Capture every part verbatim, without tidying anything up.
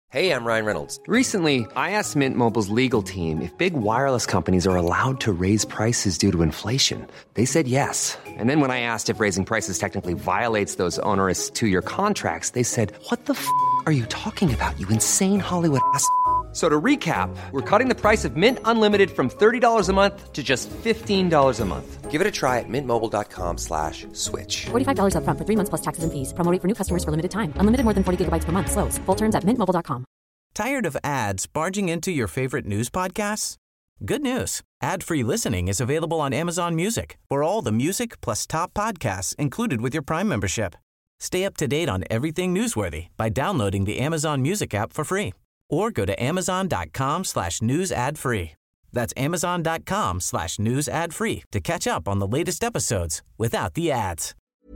Hey, I'm Ryan Reynolds. Recently, I asked Mint Mobile's legal team if big wireless companies are allowed to raise prices due to inflation. They said yes. And then when I asked if raising prices technically violates those onerous two-year contracts, they said, what the f*** are you talking about, you insane Hollywood ass f- So to recap, we're cutting the price of Mint Unlimited from thirty dollars a month to just fifteen dollars a month. Give it a try at mintmobile.com slash switch. forty-five dollars up front for three months plus taxes and fees. Promo rate for new customers for limited time. Unlimited more than forty gigabytes per month. Slows full terms at mint mobile dot com. Tired of ads barging into your favorite news podcasts? Good news. Ad-free listening is available on Amazon Music for all the music plus top podcasts included with your Prime membership. Stay up to date on everything newsworthy by downloading the Amazon Music app for free. Or go to amazon.com slash news ad free. That's amazon.com slash news ad free to catch up on the latest episodes without the ads.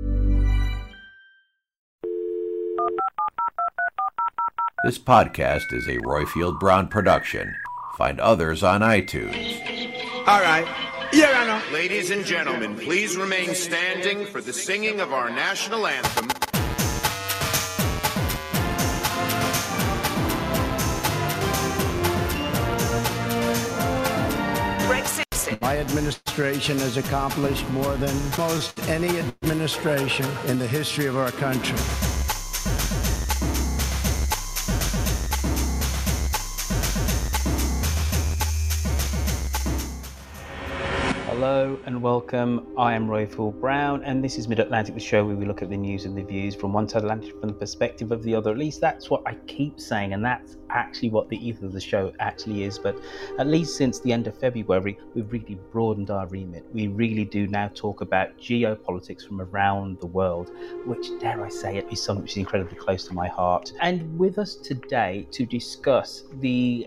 This podcast is a Royfield Brown production. Find others on iTunes. All right. Yeah, I know. Ladies and gentlemen, please remain standing for the singing of our national anthem. My administration has accomplished more than most any administration in the history of our country. Hello and welcome. I am Royfield Brown and this is Mid-Atlantic, the show where we look at the news and the views from one side of the Atlantic from the perspective of the other. At least that's what I keep saying, and that's actually what the ethos of the show actually is. But at least since the end of February, we've really broadened our remit. We really do now talk about geopolitics from around the world, which, dare I say it, is something which is incredibly close to my heart. And with us today to discuss the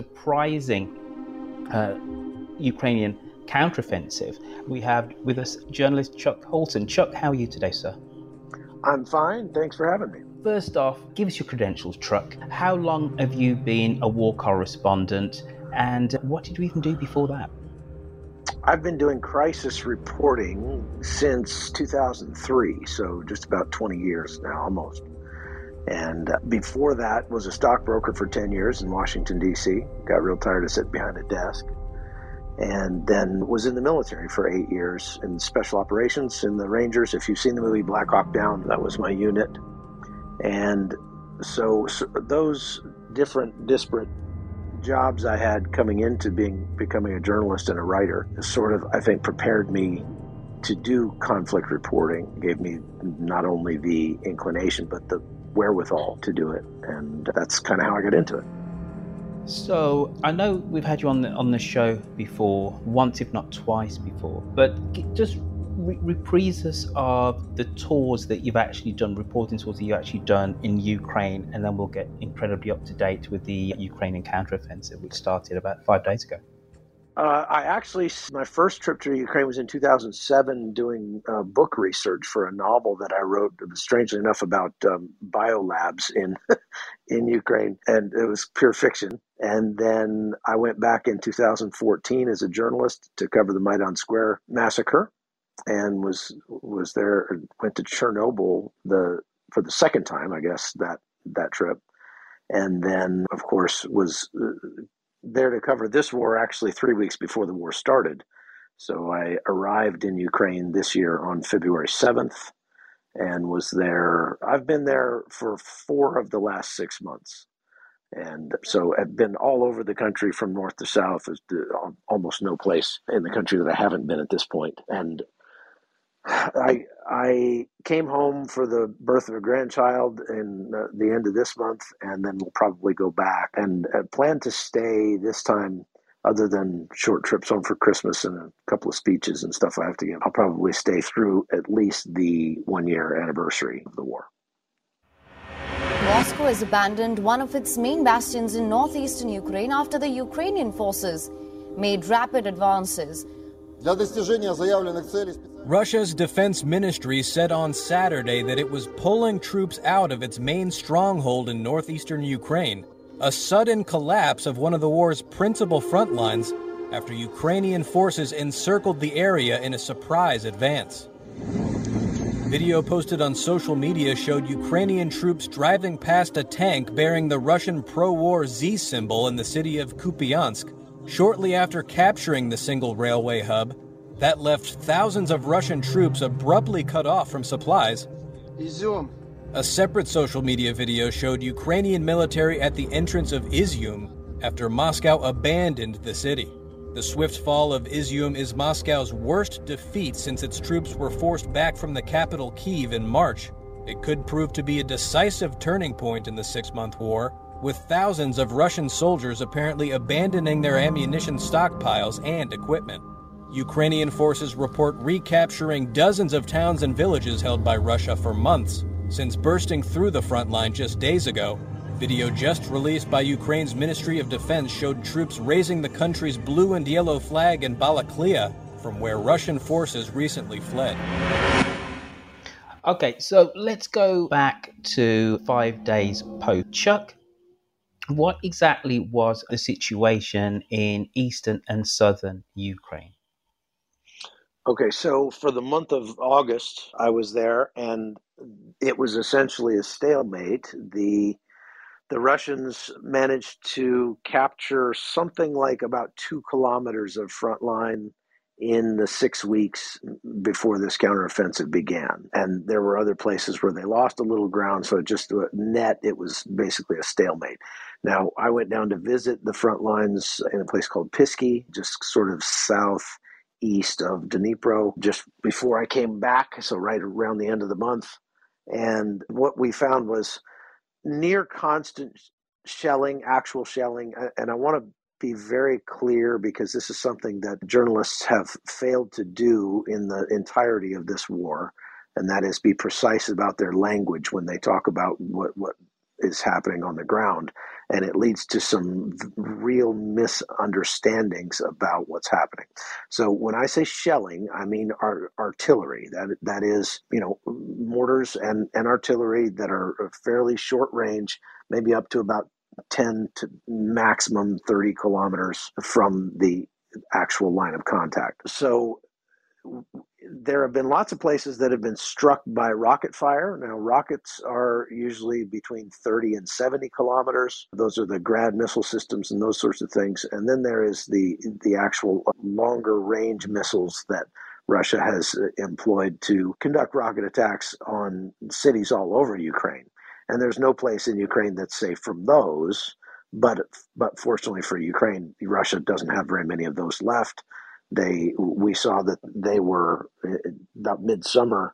surprising uh, Ukrainian counteroffensive, we have with us journalist Chuck Holton. Chuck, how are you today, sir? I'm fine. Thanks for having me. First off, give us your credentials, Chuck. How long have you been a war correspondent, and what did you even do before that? I've been doing crisis reporting since two thousand three, so just about twenty years now, almost. And before that, was a stockbroker for ten years in Washington, D C. Got real tired of sitting behind a desk. And then was in the military for eight years in special operations in the Rangers. If you've seen the movie Black Hawk Down, that was my unit. And so, so those different disparate jobs I had coming into being becoming a journalist and a writer sort of, I think, prepared me to do conflict reporting, gave me not only the inclination, but the wherewithal to do it. And that's kind of how I got into it. So I know we've had you on the on the show before, once if not twice before, but just re- reprise us of the tours that you've actually done, reporting tours that you've actually done in Ukraine, and then we'll get incredibly up to date with the Ukrainian counteroffensive, which started about five days ago. Uh, I actually, my first trip to Ukraine was in two thousand seven doing uh, book research for a novel that I wrote, strangely enough, about um, biolabs in in Ukraine, and it was pure fiction. And then I went back in two thousand fourteen as a journalist to cover the Maidan Square massacre, and was was there, went to Chernobyl the for the second time, I guess, that that trip. And then, of course, was uh, there to cover this war actually three weeks before the war started. So I arrived in Ukraine this year on February seventh and was there. I've been there for four of the last six months. And so I've been all over the country from north to south. There's almost no place in the country that I haven't been at this point. And I I came home for the birth of a grandchild in uh, the end of this month, and then we'll probably go back and uh, plan to stay this time, other than short trips home for Christmas and a couple of speeches and stuff I have to give. I'll probably stay through at least the one-year anniversary of the war. Moscow has abandoned one of its main bastions in northeastern Ukraine after the Ukrainian forces made rapid advances. Russia's defense ministry said on Saturday that it was pulling troops out of its main stronghold in northeastern Ukraine, a sudden collapse of one of the war's principal front lines after Ukrainian forces encircled the area in a surprise advance. Video posted on social media showed Ukrainian troops driving past a tank bearing the Russian pro-war Z symbol in the city of Kupiansk shortly after capturing the single railway hub. That left thousands of Russian troops abruptly cut off from supplies. Izium. A separate social media video showed Ukrainian military at the entrance of Izium after Moscow abandoned the city. The swift fall of Izium is Moscow's worst defeat since its troops were forced back from the capital Kyiv in March. It could prove to be a decisive turning point in the six-month war, with thousands of Russian soldiers apparently abandoning their ammunition stockpiles and equipment. Ukrainian forces report recapturing dozens of towns and villages held by Russia for months, since bursting through the front line just days ago. Video just released by Ukraine's Ministry of Defense showed troops raising the country's blue and yellow flag in Balaklia, from where Russian forces recently fled. Okay, so let's go back to five days post. Chuck, what exactly was the situation in eastern and southern Ukraine? Okay, so for the month of August, I was there, and it was essentially a stalemate. The The Russians managed to capture something like about two kilometers of front line in the six weeks before this counteroffensive began. And there were other places where they lost a little ground, so just net, it was basically a stalemate. Now, I went down to visit the front lines in a place called Pisky, just sort of southeast of Dnipro, just before I came back, so right around the end of the month. And what we found was near constant shelling, actual shelling, and I want to be very clear because this is something that journalists have failed to do in the entirety of this war, and that is be precise about their language when they talk about what, what is happening on the ground, and it leads to some real misunderstandings about what's happening. So when I say shelling, I mean our artillery. That that is, you know, mortars and, and artillery that are fairly short range, maybe up to about ten to maximum thirty kilometers from the actual line of contact. So there have been lots of places that have been struck by rocket fire. Now, rockets are usually between thirty and seventy kilometers. Those are the Grad missile systems and those sorts of things. And then there is the the actual longer range missiles that Russia has employed to conduct rocket attacks on cities all over Ukraine. And there's no place in Ukraine that's safe from those. But but fortunately for Ukraine, Russia doesn't have very many of those left. They we saw that they were about midsummer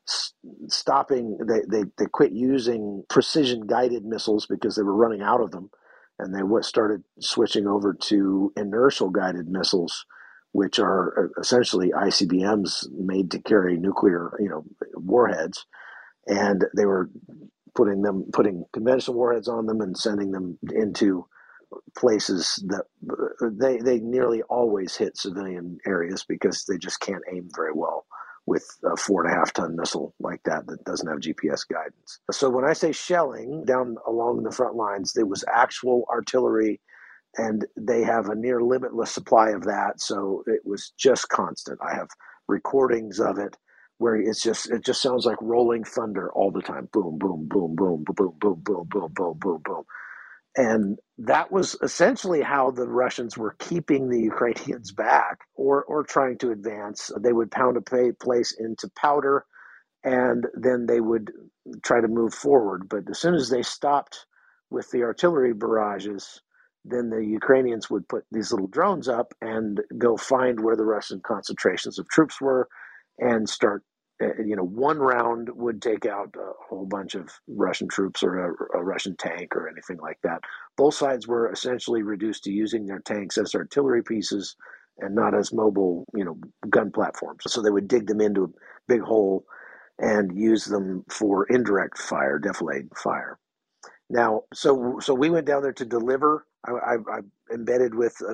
stopping. They, they they quit using precision guided missiles because they were running out of them, and they started switching over to inertial guided missiles, which are essentially I C B Ms made to carry nuclear, you know, warheads, and they were putting them putting conventional warheads on them and sending them into places that they they nearly always hit civilian areas because they just can't aim very well with a four and a half ton missile like that that doesn't have G P S guidance. So when I say shelling down along the front lines, there was actual artillery, and they have a near limitless supply of that. So it was just constant. I have recordings of it where it's just it just sounds like rolling thunder all the time. Boom, boom, boom, boom, boom, boom, boom, boom, boom, boom, boom, boom. And that was essentially how the Russians were keeping the Ukrainians back or or trying to advance. They would pound a place into powder, and then they would try to move forward. But as soon as they stopped with the artillery barrages, then the Ukrainians would put these little drones up and go find where the Russian concentrations of troops were and start. You know, one round would take out a whole bunch of Russian troops or a, a Russian tank or anything like that. Both sides were essentially reduced to using their tanks as artillery pieces and not as mobile, you know, gun platforms. So they would dig them into a big hole and use them for indirect fire, defilade fire. Now, so so we went down there to deliver. I, I, I embedded with a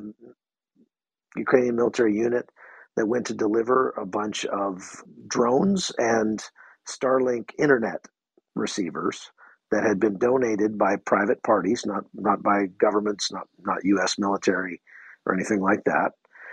Ukrainian military unit that went to deliver a bunch of drones and Starlink internet receivers that had been donated by private parties, not not by governments, not not U S military or anything like that.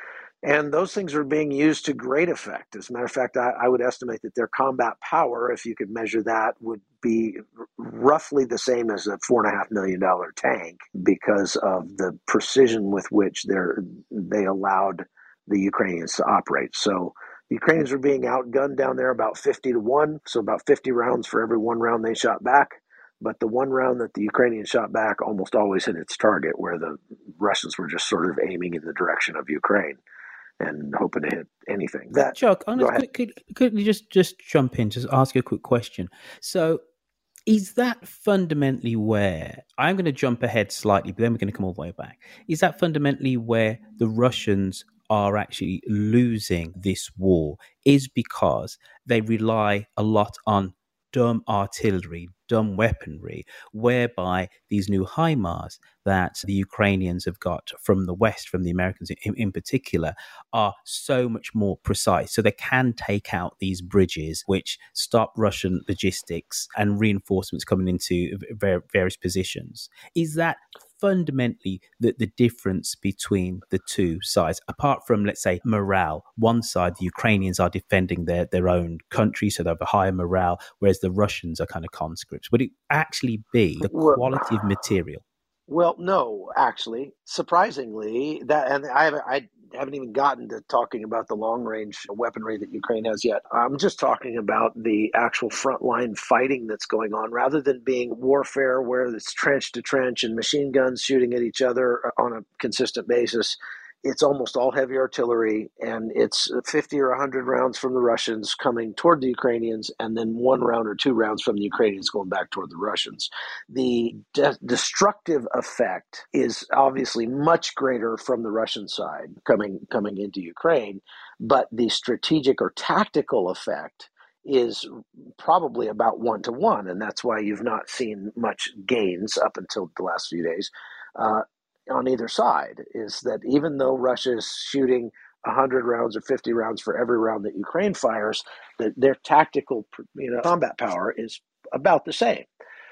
And those things are being used to great effect. As a matter of fact, I, I would estimate that their combat power, if you could measure that, would be r- roughly the same as a four and a half million dollar tank because of the precision with which they're, they allowed the Ukrainians to operate. So the Ukrainians were being outgunned down there about fifty to one, so about fifty rounds for every one round they shot back. But the one round that the Ukrainians shot back almost always hit its target, where the Russians were just sort of aiming in the direction of Ukraine and hoping to hit anything. That, Chuck, I'm go going to ahead. quickly, quickly just, just jump in, just ask you a quick question. So is that fundamentally where, I'm going to jump ahead slightly, but then we're going to come all the way back. Is that fundamentally where the Russians are actually losing this war, is because they rely a lot on dumb artillery, dumb weaponry, whereby these new HIMARS that the Ukrainians have got from the West, from the Americans in, in particular, are so much more precise. So they can take out these bridges, which stop Russian logistics and reinforcements coming into various positions. Is that fundamentally the, the difference between the two sides, apart from, let's say, morale? One side, the Ukrainians are defending their, their own country, so they have a higher morale, whereas the Russians are kind of conscripts. Would it actually be the quality of material? Well, no, actually, surprisingly, that, and I haven't, I haven't even gotten to talking about the long-range weaponry that Ukraine has yet. I'm just talking about the actual frontline fighting that's going on, rather than being warfare where it's trench to trench and machine guns shooting at each other on a consistent basis. It's almost all heavy artillery, and it's fifty or one hundred rounds from the Russians coming toward the Ukrainians, and then one round or two rounds from the Ukrainians going back toward the Russians. The de- destructive effect is obviously much greater from the Russian side coming coming into Ukraine, but the strategic or tactical effect is probably about one to one, and that's why you've not seen much gains up until the last few days. Uh, on either side, is that even though Russia is shooting one hundred rounds or fifty rounds for every round that Ukraine fires, that their tactical, you know, combat power is about the same.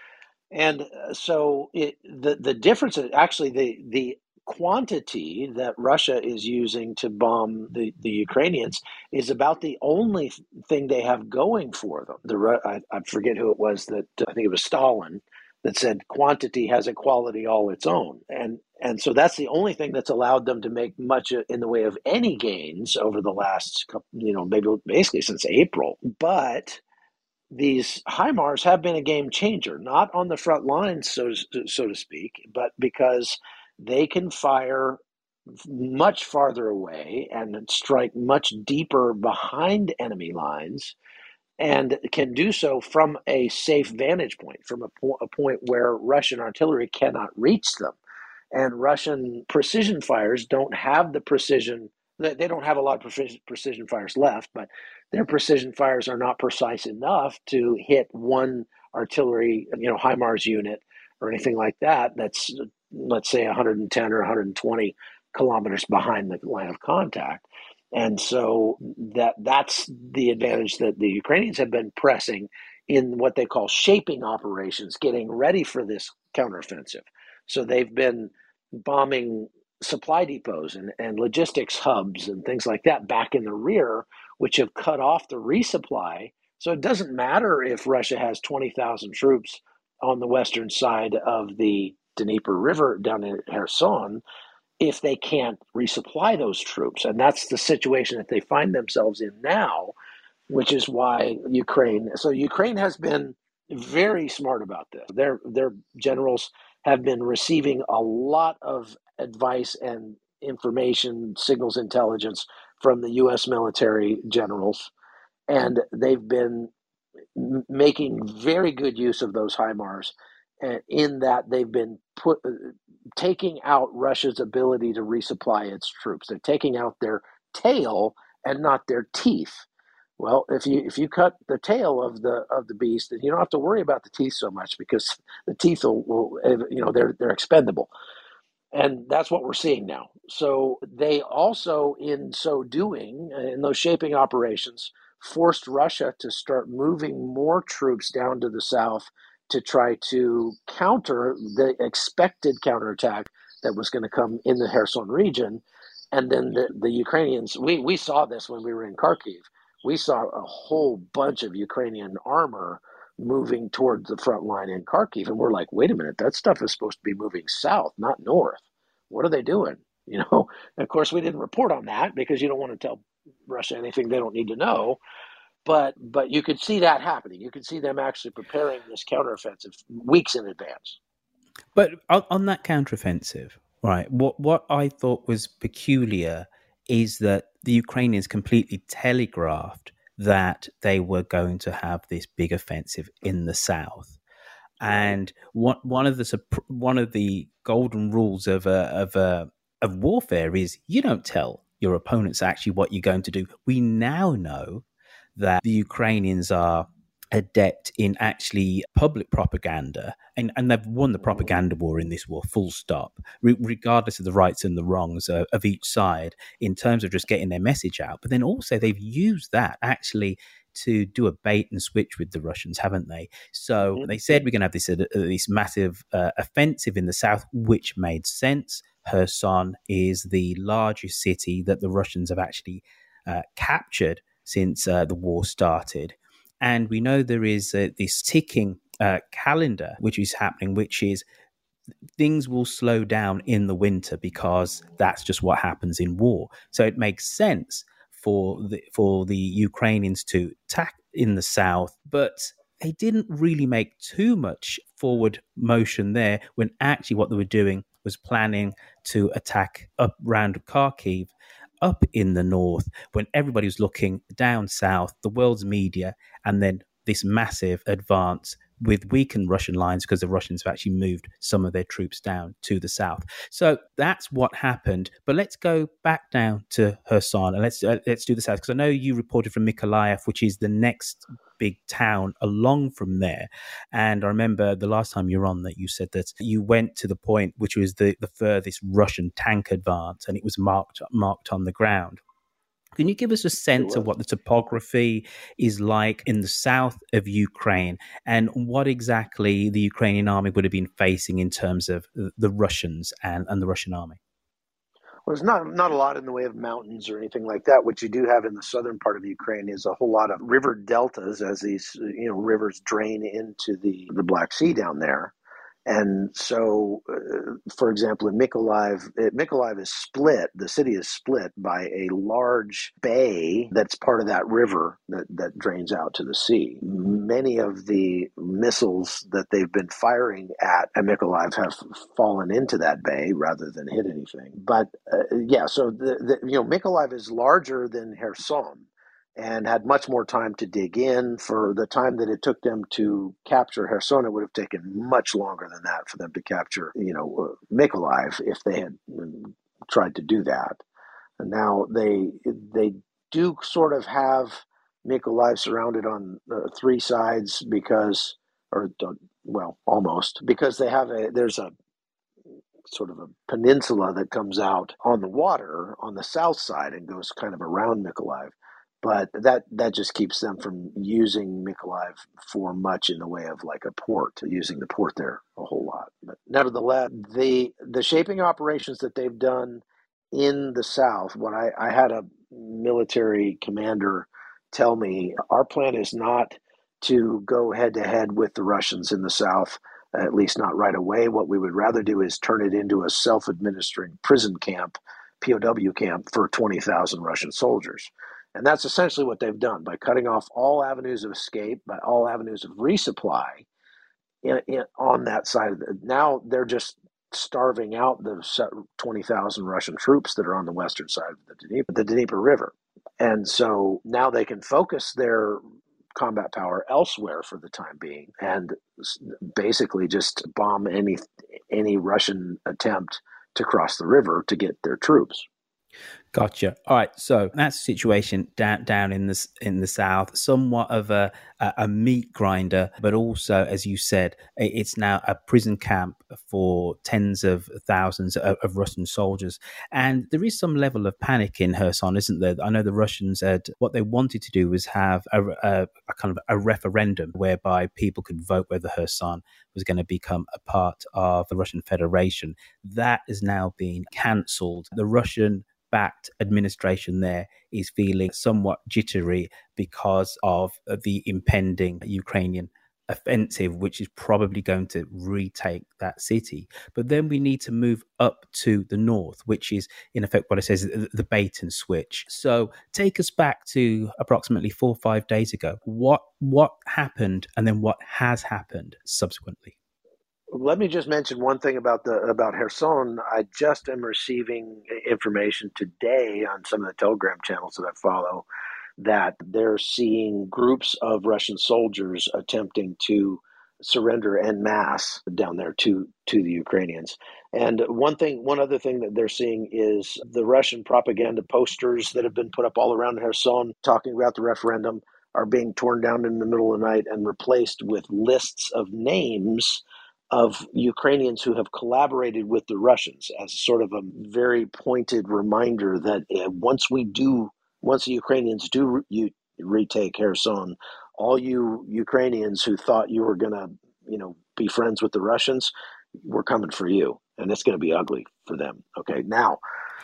And so it, the the difference is actually the the quantity that Russia is using to bomb the, the Ukrainians is about the only thing they have going for them. The I, I forget who it was that, I think it was Stalin, that said quantity has a quality all its own. And and so that's the only thing that's allowed them to make much in the way of any gains over the last couple, you know, maybe basically since April. But these HIMARS have been a game changer, not on the front lines, so to, so to speak, but because they can fire much farther away and strike much deeper behind enemy lines, and can do so from a safe vantage point, from a, po- a point where Russian artillery cannot reach them. And Russian precision fires don't have the precision, they don't have a lot of precision, precision fires left, but their precision fires are not precise enough to hit one artillery, you know, HIMARS unit or anything like that that's, let's say, one hundred ten or one hundred twenty kilometers behind the line of contact. And so that that's the advantage that the Ukrainians have been pressing in what they call shaping operations, getting ready for this counteroffensive. So they've been bombing supply depots and, and logistics hubs and things like that back in the rear, which have cut off the resupply. So it doesn't matter if Russia has twenty thousand troops on the western side of the Dnieper River down in Kherson, if they can't resupply those troops. And that's the situation that they find themselves in now, which is why Ukraine, so Ukraine has been very smart about this. Their, their generals have been receiving a lot of advice and information, signals intelligence from the U S military generals, and they've been m- making very good use of those HIMARS, and in that they've been put taking out Russia's ability to resupply its troops. They're taking out their tail and not their teeth. Well, if you if you cut the tail of the of the beast, then you don't have to worry about the teeth so much, because the teeth will, will you know, they're they're expendable. And that's what we're seeing now. So they also, in so doing, in those shaping operations, forced Russia to start moving more troops down to the south to try to counter the expected counterattack that was going to come in the Kherson region. And then the, the Ukrainians, we, we saw this when we were in Kharkiv. We saw a whole bunch of Ukrainian armor moving towards the front line in Kharkiv. And we're like, wait a minute, that stuff is supposed to be moving south, not north. What are they doing? You know, and of course, we didn't report on that because you don't want to tell Russia anything they don't need to know. But but you could see that happening. You could see them actually preparing this counteroffensive weeks in advance. But on, on that counteroffensive, right, what, what I thought was peculiar is that the Ukrainians completely telegraphed that they were going to have this big offensive in the south. And one one of the one of the golden rules of a, of a, of warfare is you don't tell your opponents actually what you're going to do. We now know that the Ukrainians are adept in actually public propaganda, and, and they've won the propaganda war in this war, full stop, re- regardless of the rights and the wrongs uh, of each side in terms of just getting their message out. But then also they've used that actually to do a bait and switch with the Russians, haven't they? So mm-hmm. they said we're going to have this uh, this massive uh, offensive in the south, which made sense. Kherson is the largest city that the Russians have actually uh, captured since uh, the war started. And we know there is uh, this ticking uh, calendar which is happening, which is things will slow down in the winter because that's just what happens in war. So it makes sense for the, for the Ukrainians to attack in the south, but they didn't really make too much forward motion there when actually what they were doing was planning to attack up around Kharkiv, up in the north, when everybody was looking down south, the world's media, and then this massive advance with weakened Russian lines because the Russians have actually moved some of their troops down to the south. So that's what happened. But let's go back down to Kherson and let's uh, let's do the south, because I know you reported from Mykolaiv, which is the next big town along from there. And I remember the last time you were on that you said that you went to the point which was the, the furthest Russian tank advance, and it was marked marked on the ground. Can you give us a sense of what the topography is like in the south of Ukraine and what exactly the Ukrainian army would have been facing in terms of the Russians and, and the Russian army? Well, there's not not a lot in the way of mountains or anything like that. What you do have in the southern part of Ukraine is a whole lot of river deltas as these you know rivers drain into the, the Black Sea down there. And so, uh, for example, in Mykolaiv, it, Mykolaiv is split, the city is split by a large bay that's part of that river that, that drains out to the sea. Many of the missiles that they've been firing at, at Mykolaiv have fallen into that bay rather than hit anything. But uh, yeah, so the, the, you know, Mykolaiv is larger than Kherson and had much more time to dig in. For the time that it took them to capture Kherson, it would have taken much longer than that for them to capture, you know, uh, Mykolaiv if they had tried to do that. And now they they do sort of have Mykolaiv surrounded on uh, three sides because, or well, almost, because they have a, there's a sort of a peninsula that comes out on the water on the south side and goes kind of around Mykolaiv. But that, that just keeps them from using Mykolaiv for much in the way of like a port, using the port there a whole lot. But nevertheless, the the shaping operations that they've done in the south, what I, I had a military commander tell me, our plan is not to go head to head with the Russians in the south, at least not right away. What we would rather do is turn it into a self-administering prison camp, P O W camp for twenty thousand Russian soldiers. And that's essentially what they've done by cutting off all avenues of escape, by all avenues of resupply in, in, on that side of the. Now they're just starving out the twenty thousand Russian troops that are on the western side of the Dnieper, the Dnieper River. And so now they can focus their combat power elsewhere for the time being and basically just bomb any any Russian attempt to cross the river to get their troops. Gotcha. All right. So that's the situation down down in the in the south. Somewhat of a a meat grinder, but also, as you said, it's now a prison camp for tens of thousands of, of Russian soldiers. And there is some level of panic in Kherson, isn't there? I know the Russians had what they wanted to do was have a, a, a kind of a referendum whereby people could vote whether Kherson was going to become a part of the Russian Federation. That is now being cancelled. The Russian Russian-backed administration there is feeling somewhat jittery because of the impending Ukrainian offensive, which is probably going to retake that city. But then we need to move up to the north, which is in effect what it says, the bait and switch. So take us back to approximately four or five days ago. What what happened, and then what has happened subsequently? Let me just mention one thing about the about Kherson. I just am receiving information today on some of the Telegram channels that I follow that they're seeing groups of Russian soldiers attempting to surrender en masse down there to to the Ukrainians. And one thing, one other thing that they're seeing is the Russian propaganda posters that have been put up all around Kherson talking about the referendum are being torn down in the middle of the night and replaced with lists of names of Ukrainians who have collaborated with the Russians as sort of a very pointed reminder that uh, once we do Once the Ukrainians do re- you retake Kherson, all you Ukrainians who thought you were going to, you know, be friends with the Russians, we're coming for you, and it's going to be ugly for them. Okay, now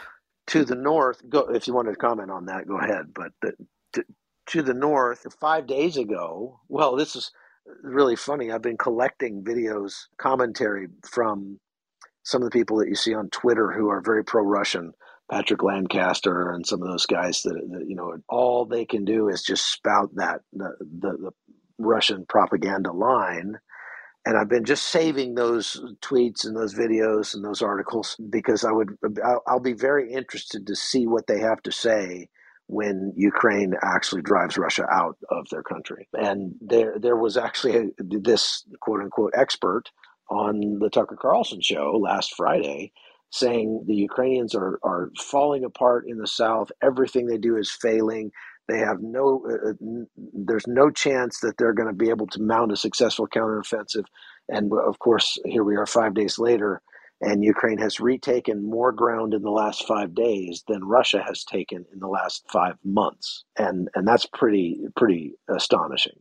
to the north, go if you wanted to comment on that, go ahead. But the, to, to the north, five days ago, well, this is really funny. I've been collecting videos, commentary from some of the people that you see on Twitter who are very pro-Russian. Patrick Lancaster and some of those guys that, that you know, all they can do is just spout that the, the the Russian propaganda line. And I've been just saving those tweets and those videos and those articles because I would I'll, I'll be very interested to see what they have to say when Ukraine actually drives Russia out of their country. And there there was actually a, this quote unquote expert on the Tucker Carlson show last Friday saying the Ukrainians are, are falling apart in the south. Everything they do is failing. They have no, uh, n- there's no chance that they're going to be able to mount a successful counteroffensive. And of course, here we are five days later, and Ukraine has retaken more ground in the last five days than Russia has taken in the last five months. And, and that's pretty, pretty astonishing.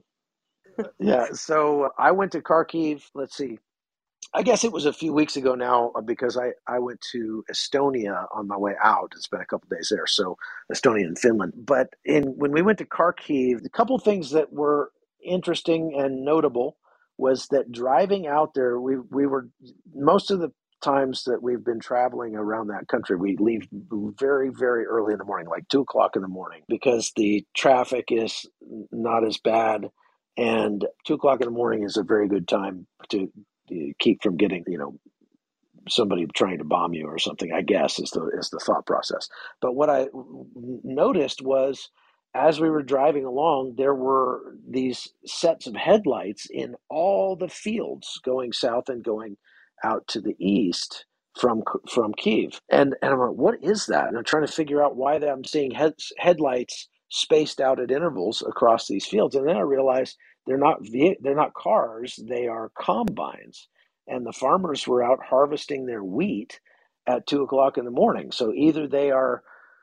Yeah. So I went to Kharkiv. Let's see. I guess it was a few weeks ago now because I, I went to Estonia on my way out. It's been a couple of days there, so Estonia and Finland. But in when we went to Kharkiv, a couple of things that were interesting and notable was that driving out there, we we were most of the times that we've been traveling around that country, we leave very, very early in the morning, like two o'clock in the morning, because the traffic is not as bad, and two o'clock in the morning is a very good time to keep from getting, you know, somebody trying to bomb you or something, I guess, is the is the thought process. But what I noticed was as we were driving along, there were these sets of headlights in all the fields going south and going out to the east from from Kyiv. And, and I'm like, what is that? And I'm trying to figure out why I'm seeing head, headlights spaced out at intervals across these fields. And then I realized they're not they're not cars, they are combines. And the farmers were out harvesting their wheat at two o'clock in the morning. So either they are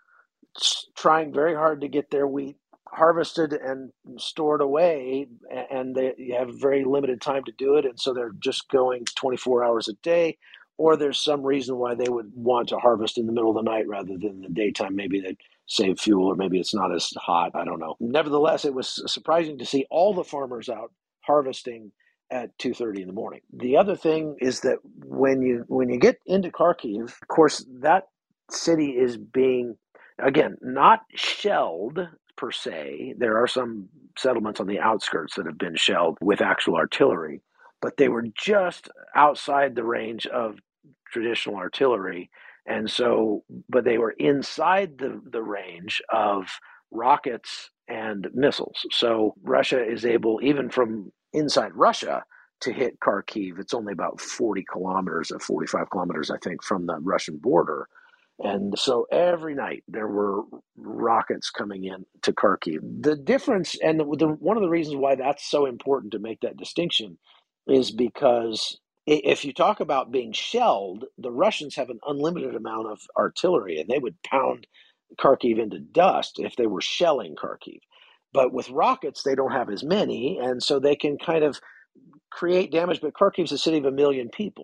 trying very hard to get their wheat harvested and stored away, and they have very limited time to do it, and so they're just going twenty-four hours a day, or there's some reason why they would want to harvest in the middle of the night rather than the daytime. Maybe they save fuel, or maybe it's not as hot. I don't know. Nevertheless, it was surprising to see all the farmers out harvesting at two thirty in the morning. The other thing is that when you when you get into Kharkiv, of course, that city is being, again, not shelled per se. There are some settlements on the outskirts that have been shelled with actual artillery, but they were just outside the range of traditional artillery. And so, but they were inside the, the range of rockets and missiles. So Russia is able, even from inside Russia, to hit Kharkiv. It's only about forty kilometers or forty-five kilometers, I think, from the Russian border. And so every night there were rockets coming in to Kharkiv. The difference, and the, the, one of the reasons why that's so important to make that distinction is because if you talk about being shelled, the Russians have an unlimited amount of artillery, and they would pound Kharkiv into dust if they were shelling Kharkiv. But with rockets, they don't have as many, and so they can kind of create damage. But Kharkiv's a city of a million people.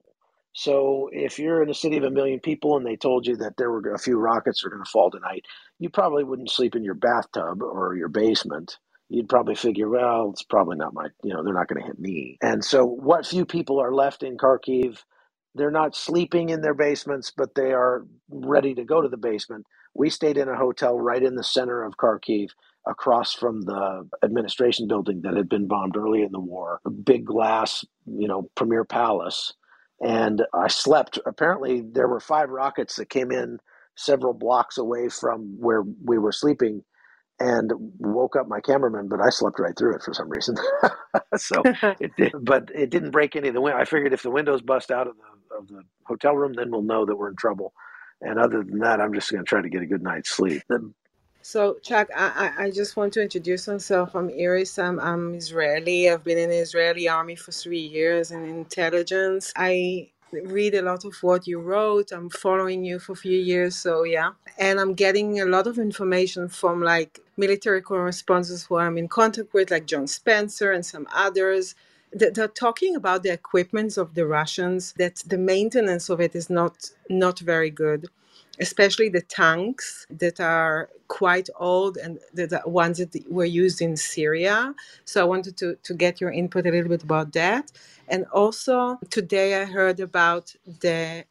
So if you're in a city of a million people and they told you that there were a few rockets are going to fall tonight, you probably wouldn't sleep in your bathtub or your basement. You'd probably figure, well, it's probably not my, you know, they're not going to hit me. And so what few people are left in Kharkiv, they're not sleeping in their basements, but they are ready to go to the basement. We stayed in a hotel right in the center of Kharkiv, across from the administration building that had been bombed early in the war, a big glass, you know, premier palace. And I slept. Apparently, there were five rockets that came in several blocks away from where we were sleeping, and woke up my cameraman, but I slept right through it for some reason. so it did, but it didn't break any of the windows. I figured if the windows bust out of the of the hotel room, then we'll know that we're in trouble. And other than that, I'm just going to try to get a good night's sleep. So, Chuck, I, I just want to introduce myself. I'm Iris. I'm, I'm Israeli. I've been in the Israeli army for three years in intelligence. I read a lot of what you wrote. I'm following you for a few years, so yeah. And I'm getting a lot of information from like military correspondents who I'm in contact with, like John Spencer and some others. They're talking about the equipment of the Russians, that the maintenance of it is not not very good, especially the tanks that are quite old and the ones that were used in Syria. So I wanted to, to get your input a little bit about that. And also today I heard about the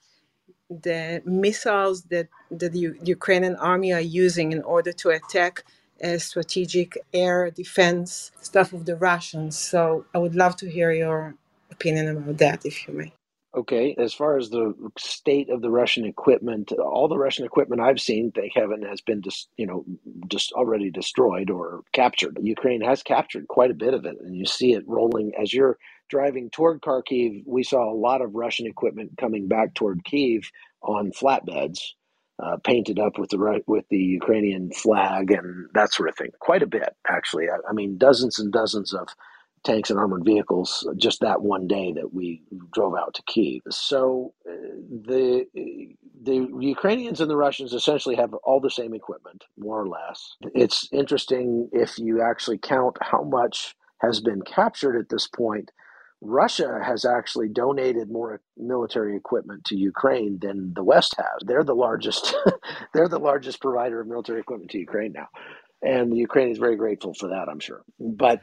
the missiles that, that the Ukrainian army are using in order to attack uh, strategic air defense stuff of the Russians. So I would love to hear your opinion about that, if you may. Okay, as far as the state of the Russian equipment, all the Russian equipment I've seen, thank heaven, has been just, you know, just already destroyed or captured. Ukraine has captured quite a bit of it, and you see it rolling. As you're driving toward Kharkiv, we saw a lot of Russian equipment coming back toward Kyiv on flatbeds, uh, painted up with the with the Ukrainian flag and that sort of thing. Quite a bit, actually. I, I mean, dozens and dozens of tanks and armored vehicles just that one day that we drove out to Kyiv. So uh, the the Ukrainians and the Russians essentially have all the same equipment, more or less. It's interesting if you actually count how much has been captured at this point. Russia has actually donated more military equipment to Ukraine than the West has. They're the largest they're the largest provider of military equipment to Ukraine now. And the Ukraine is very grateful for that, I'm sure. But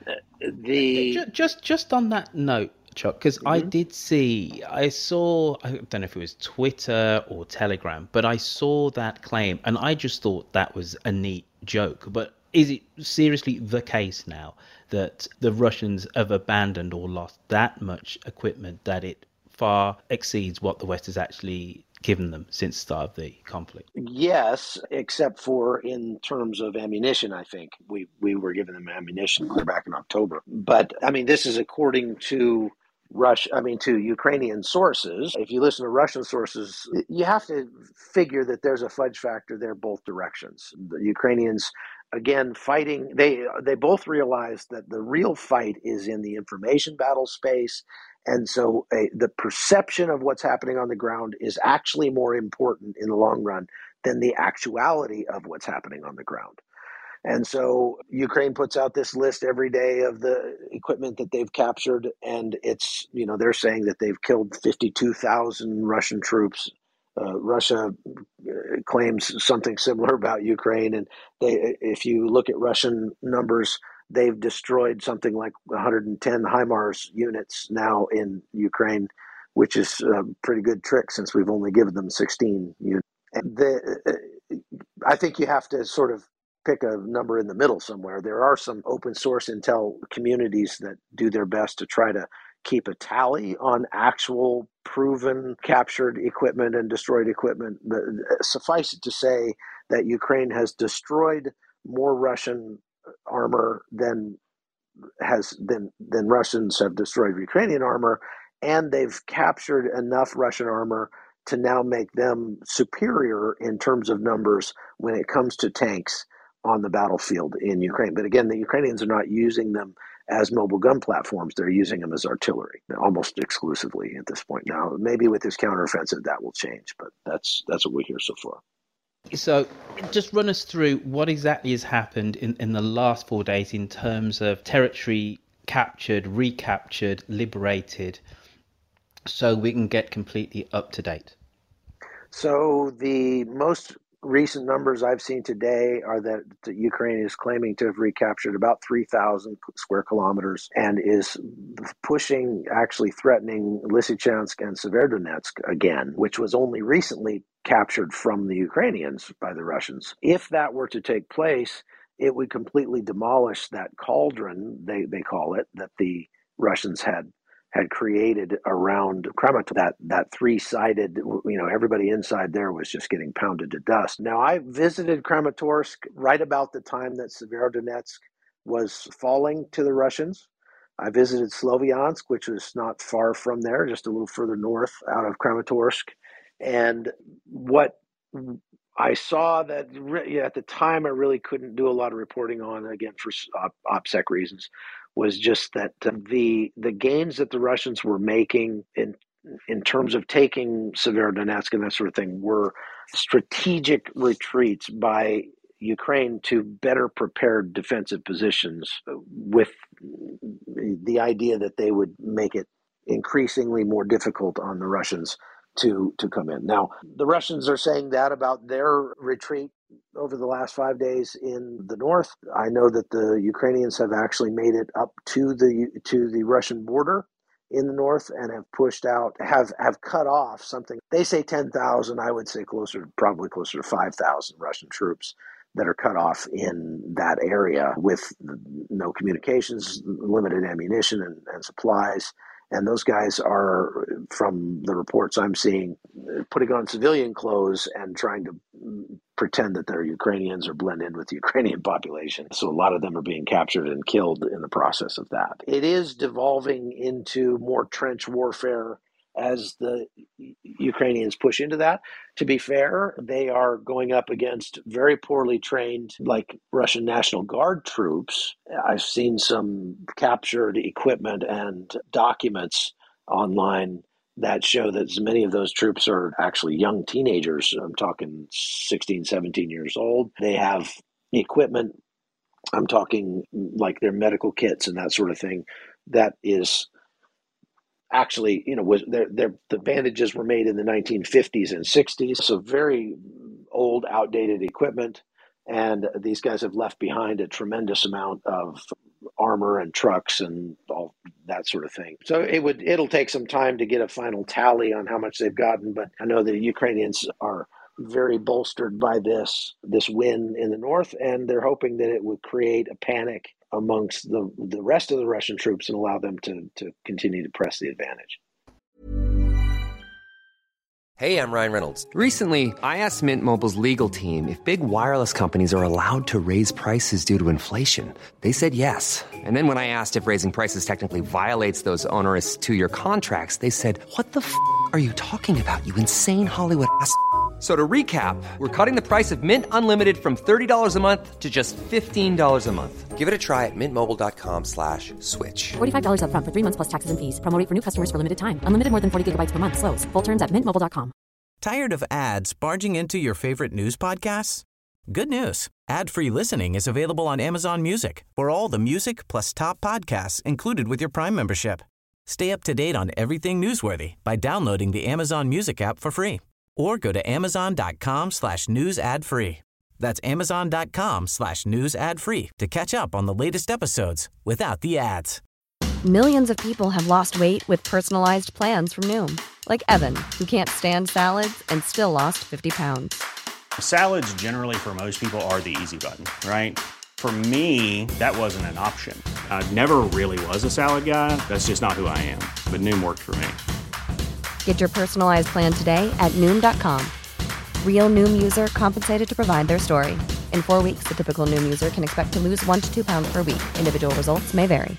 the just just, just on that note, Chuck, because mm-hmm. I did see, I saw, I don't know if it was Twitter or Telegram, but I saw that claim, and I just thought that was a neat joke. But is it seriously the case now that the Russians have abandoned or lost that much equipment that it far exceeds what the West has actually given them since the start of the conflict? Yes, except for in terms of ammunition, I think. We, we were giving them ammunition clear back in October. But, I mean, this is according to Russia, I mean, to Ukrainian sources. If you listen to Russian sources, you have to figure that there's a fudge factor there both directions. The Ukrainians, again, fighting, they they both realize that the real fight is in the information battle space. And so uh, the perception of what's happening on the ground is actually more important in the long run than the actuality of what's happening on the ground. And so Ukraine puts out this list every day of the equipment that they've captured. And it's, you know, they're saying that they've killed fifty-two thousand Russian troops. Uh, Russia claims something similar about Ukraine. And they, if you look at Russian numbers, they've destroyed something like one hundred ten HIMARS units now in Ukraine, which is a pretty good trick since we've only given them sixteen units. And the, I think you have to sort of pick a number in the middle somewhere. There are some open source intel communities that do their best to try to keep a tally on actual proven captured equipment and destroyed equipment. But suffice it to say that Ukraine has destroyed more Russian armor than has than than Russians have destroyed Ukrainian armor, and they've captured enough Russian armor to now make them superior in terms of numbers when it comes to tanks on the battlefield in Ukraine. But again, the Ukrainians are not using them as mobile gun platforms. They're using them as artillery, almost exclusively at this point. Now, maybe with this counteroffensive that will change, but that's that's what we hear so far. So just run us through what exactly has happened in, in the last four days in terms of territory captured, recaptured, liberated so we can get completely up to date? So the most recent numbers I've seen today are that Ukraine is claiming to have recaptured about three thousand square kilometers and is pushing, actually threatening Lysychansk and Severodonetsk again, which was only recently captured from the Ukrainians by the Russians. If that were to take place, it would completely demolish that cauldron, they, they call it, that the Russians had had created around Kramatorsk, that, that three-sided, you know, everybody inside there was just getting pounded to dust. Now, I visited Kramatorsk right about the time that Severodonetsk was falling to the Russians. I visited Sloviansk, which was not far from there, just a little further north out of Kramatorsk. And what I saw that at the time I really couldn't do a lot of reporting on, again, for OPSEC reasons, was just that the the gains that the Russians were making in in terms of taking Severodonetsk and that sort of thing were strategic retreats by Ukraine to better prepared defensive positions with the idea that they would make it increasingly more difficult on the Russians to to come in. Now, the Russians are saying that about their retreat over the last five days in the north. I know that the Ukrainians have actually made it up to the to the Russian border in the north and have pushed out, have have cut off something. They say ten thousand. I would say closer, probably closer to five thousand Russian troops that are cut off in that area with no communications, limited ammunition and, and supplies. And those guys are, from the reports I'm seeing, putting on civilian clothes and trying to pretend that they're Ukrainians or blend in with the Ukrainian population. So a lot of them are being captured and killed in the process of that. It is devolving into more trench warfare as the Ukrainians push into that. To be fair, they are going up against very poorly trained, like Russian National Guard troops. I've seen some captured equipment and documents online that show that many of those troops are actually young teenagers. I'm talking sixteen, seventeen years old. They have equipment. I'm talking like their medical kits and that sort of thing that is actually, you know, was their, their the bandages were made in the nineteen fifties and sixties, so very old, outdated equipment. And these guys have left behind a tremendous amount of armor and trucks and all that sort of thing. So it would it'll take some time to get a final tally on how much they've gotten, but I know the Ukrainians are very bolstered by this this win in the north, and they're hoping that it would create a panic amongst the the rest of the Russian troops and allow them to to continue to press the advantage. Hey, I'm Ryan Reynolds. Recently, I asked Mint Mobile's legal team if big wireless companies are allowed to raise prices due to inflation. They said yes. And then when I asked if raising prices technically violates those onerous two-year contracts, they said, "What the f*** are you talking about, you insane Hollywood ass f- So to recap, we're cutting the price of Mint Unlimited from thirty dollars a month to just fifteen dollars a month. Give it a try at mintmobile.com slash switch. forty-five dollars up front for three months plus taxes and fees. Promo rate for new customers for limited time. Unlimited more than forty gigabytes per month. Slows full terms at mint mobile dot com. Tired of ads barging into your favorite news podcasts? Good news. Ad-free listening is available on Amazon Music for all the music plus top podcasts included with your Prime membership. Stay up to date on everything newsworthy by downloading the Amazon Music app for free. Or go to amazon.com slash news ad free. That's amazon.com slash news ad free to catch up on the latest episodes without the ads. Millions of people have lost weight with personalized plans from Noom. Like Evan, who can't stand salads and still lost fifty pounds. Salads generally for most people are the easy button, right? For me, that wasn't an option. I never really was a salad guy. That's just not who I am. But Noom worked for me. Get your personalized plan today at Noom dot com. Real Noom user compensated to provide their story. In four weeks, the typical Noom user can expect to lose one to two pounds per week. Individual results may vary.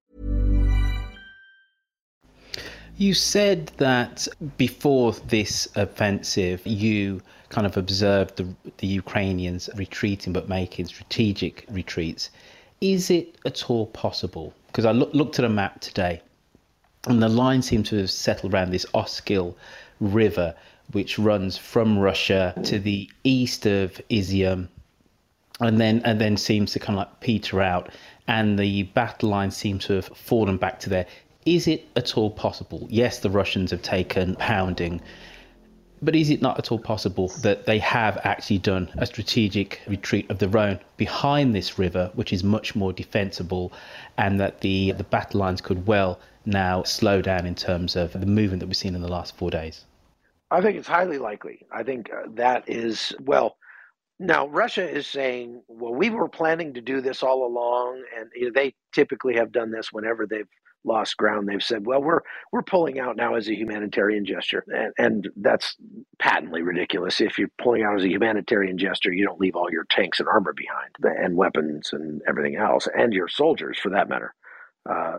You said that before this offensive, you kind of observed the, the Ukrainians retreating but making strategic retreats. Is it at all possible? Because I look, looked at a map today, and the line seems to have settled around this Oskil River, which runs from Russia to the east of Izium, and then and then seems to kind of like peter out, and the battle line seems to have fallen back to there. Is it at all possible? Yes, the Russians have taken pounding, but is it not at all possible that they have actually done a strategic retreat of their own behind this river, which is much more defensible, and that the, the battle lines could well now slow down in terms of the movement that we've seen in the last four days? I think it's highly likely. I think uh, that is, well, now Russia is saying, well, we were planning to do this all along, and you know, they typically have done this whenever they've lost ground. They've said, well, we're we're pulling out now as a humanitarian gesture. And, and that's patently ridiculous. If you're pulling out as a humanitarian gesture, you don't leave all your tanks and armor behind, and weapons and everything else, and your soldiers for that matter. Uh,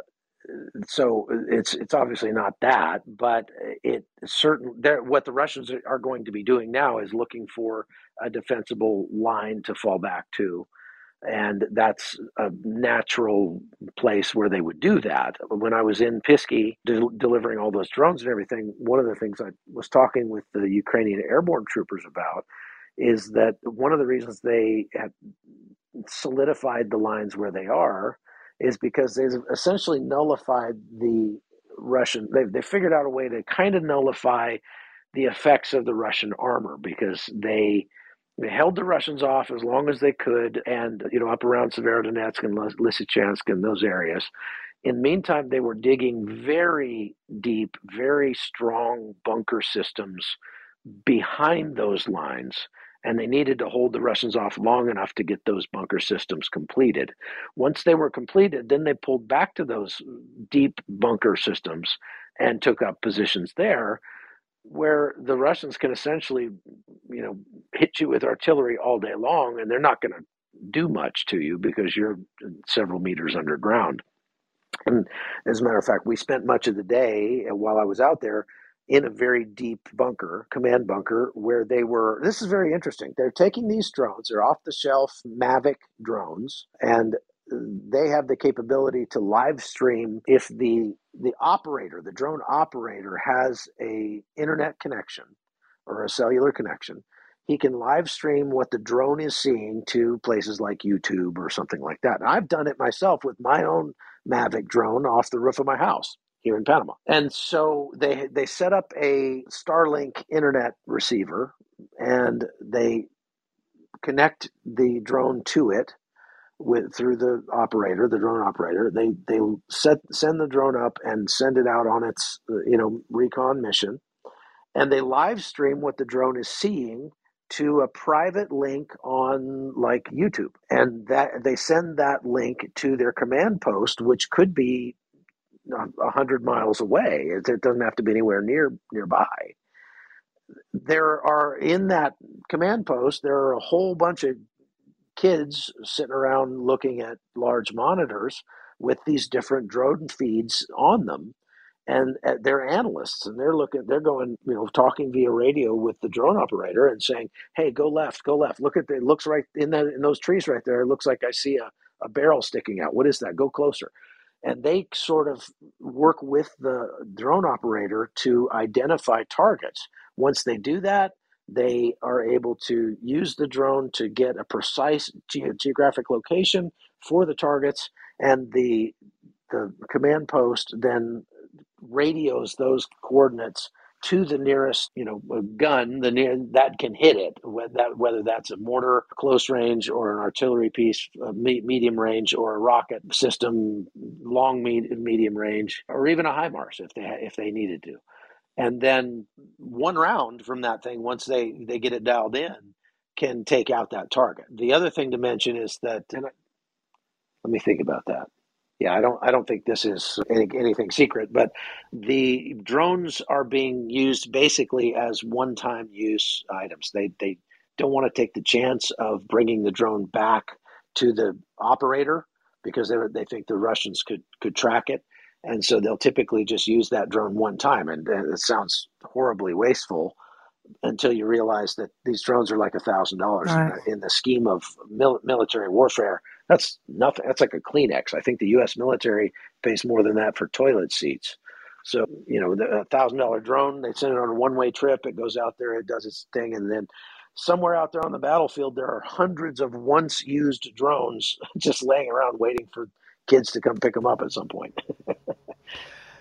so it's it's obviously not that, but it certain what the Russians are going to be doing now is looking for a defensible line to fall back to. And that's a natural place where they would do that. When I was in Pisky de- delivering all those drones and everything, one of the things I was talking with the Ukrainian airborne troopers about is that one of the reasons they have solidified the lines where they are is because they've essentially nullified the Russian, they've, they figured out a way to kind of nullify the effects of the Russian armor, because they They held the Russians off as long as they could, and you know, up around Severodonetsk and Lysychansk and those areas. In the meantime, they were digging very deep, very strong bunker systems behind those lines, and they needed to hold the Russians off long enough to get those bunker systems completed. Once they were completed, then they pulled back to those deep bunker systems and took up positions there, where the Russians can essentially, you know, hit you with artillery all day long, and they're not going to do much to you because you're several meters underground. And as a matter of fact, we spent much of the day while I was out there in a very deep bunker, command bunker, where they were, this is very interesting. They're taking these drones, they're off-the-shelf Mavic drones, and they have the capability to live stream if the the operator, the drone operator, has a internet connection or a cellular connection. He can live stream what the drone is seeing to places like YouTube or something like that. And I've done it myself with my own Mavic drone off the roof of my house here in Panama. And so they they set up a Starlink internet receiver, and they connect the drone to it with through the operator, the drone operator. They they set send the drone up and send it out on its you know recon mission, and they live stream what the drone is seeing to a private link on like YouTube, and that they send that link to their command post, which could be a hundred miles away. It, it doesn't have to be anywhere near nearby. There are in that command post, there are a whole bunch of kids sitting around looking at large monitors with these different drone feeds on them, and they're analysts, and they're looking, they're going, you know, talking via radio with the drone operator and saying, "Hey, go left, go left. Look at the, it looks right in that in those trees right there. It looks like I see a, a barrel sticking out. What is that? Go closer." And they sort of work with the drone operator to identify targets. Once they do that, they are able to use the drone to get a precise ge- geographic location for the targets, and the the command post then radios those coordinates to the nearest, you know, gun, the near that can hit it. Whether, that, whether that's a mortar close range or an artillery piece, a me- medium range, or a rocket system, long me- medium range, or even a HIMARS if they if they needed to. And then one round from that thing, once they, they get it dialed in, can take out that target. The other thing to mention is that, and I, let me think about that. Yeah, I don't I don't think this is any, anything secret, but the drones are being used basically as one-time use items. They they don't want to take the chance of bringing the drone back to the operator because they they think the Russians could could track it. And so they'll typically just use that drone one time. And, and it sounds horribly wasteful until you realize that these drones are like one thousand dollars right. in, the, in the scheme of mil- military warfare. That's nothing. That's like a Kleenex. I think the U S military pays more than that for toilet seats. So, you know, the one thousand dollars drone, they send it on a one-way trip. It goes out there, it does its thing. And then somewhere out there on the battlefield, there are hundreds of once-used drones just laying around waiting for kids to come pick them up at some point.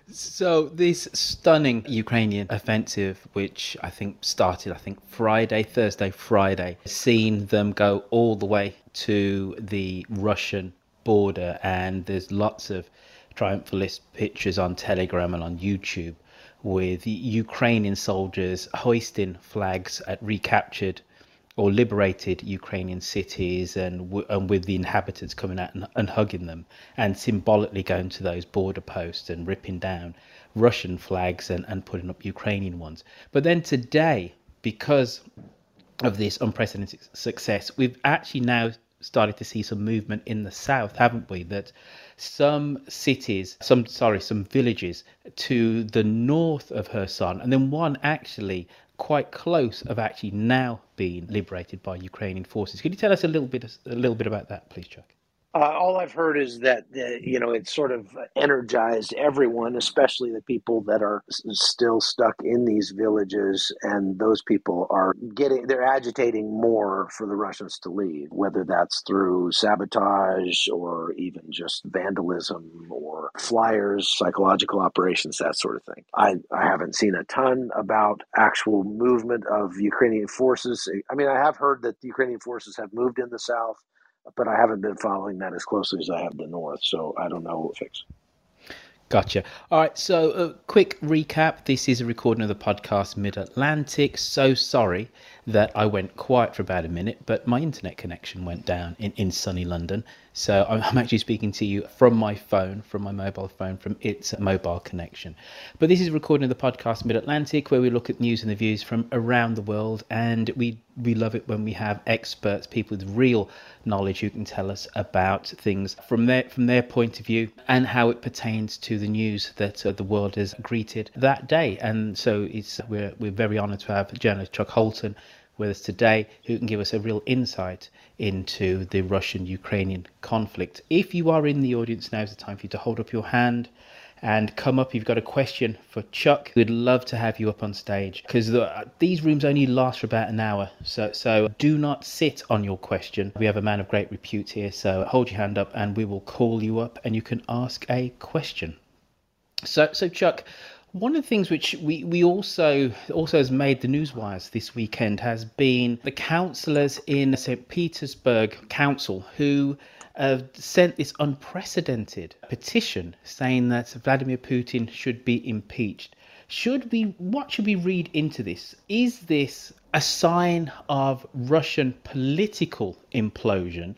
So this stunning Ukrainian offensive, which I think started, I think Friday, Thursday, Friday, seen them go all the way to the Russian border, and there's lots of triumphalist pictures on Telegram and on YouTube with Ukrainian soldiers hoisting flags at recaptured or liberated Ukrainian cities, and, w- and with the inhabitants coming out and, and hugging them, and symbolically going to those border posts and ripping down Russian flags and, and putting up Ukrainian ones. But then today, because of this unprecedented success, we've actually now started to see some movement in the south, haven't we? That some cities, some sorry, some villages to the north of Kherson, and then one actually quite close of actually now being liberated by Ukrainian forces. Could you tell us a little bit, a little bit about that, please, Chuck? Uh, all I've heard is that, uh, you know, it's sort of energized everyone, especially the people that are s- still stuck in these villages. And those people are getting, they're agitating more for the Russians to leave, whether that's through sabotage or even just vandalism or flyers, psychological operations, that sort of thing. I, I haven't seen a ton about actual movement of Ukrainian forces. I mean, I have heard that the Ukrainian forces have moved in the south, but I haven't been following that as closely as I have the north, so I don't know fix. Gotcha. All right, so a quick recap. This is a recording of the podcast Mid-Atlantic. So sorry that I went quiet for about a minute, but my internet connection went down in, in sunny London. So I'm, I'm actually speaking to you from my phone, from my mobile phone, from its mobile connection. But this is a recording of the podcast Mid-Atlantic, where we look at news and the views from around the world, and we we love it when we have experts, people with real knowledge who can tell us about things from their from their point of view and how it pertains to the news that uh, the world has greeted that day. And so it's we're we're very honoured to have journalist Chuck Holton with us today, who can give us a real insight into the Russian-Ukrainian conflict. If you are in the audience, now's the time for you to hold up your hand and come up. You've got a question for Chuck. We'd love to have you up on stage, because the, these rooms only last for about an hour. So so do not sit on your question. We have a man of great repute here, so hold your hand up and we will call you up and you can ask a question. So so Chuck, one of the things which we, we also also has made the newswires this weekend has been the councillors in Saint Petersburg Council who have sent this unprecedented petition saying that Vladimir Putin should be impeached. Should we, what should we read into this? Is this a sign of Russian political implosion,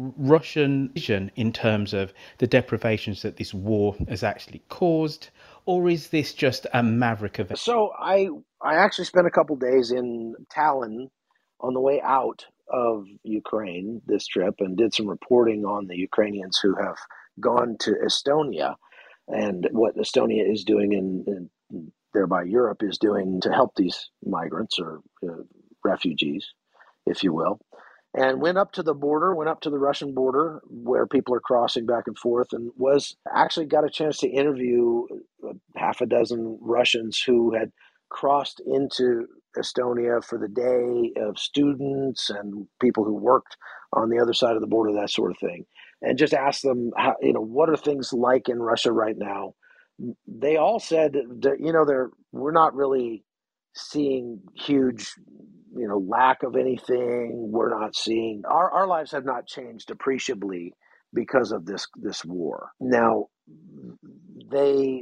Russian vision in terms of the deprivations that this war has actually caused? Or is this just a maverick event? So I I actually spent a couple days in Tallinn on the way out of Ukraine this trip and did some reporting on the Ukrainians who have gone to Estonia and what Estonia is doing and, and thereby Europe is doing to help these migrants or uh, refugees, if you will. And went up to the border, went up to the Russian border where people are crossing back and forth, and was actually got a chance to interview half a dozen Russians who had crossed into Estonia for the day, of students and people who worked on the other side of the border, that sort of thing. And just asked them, how, you know, what are things like in Russia right now? They all said that, you know, they're we're not really seeing huge, you know, lack of anything. We're not seeing our, our lives have not changed appreciably because of this this war. Now, they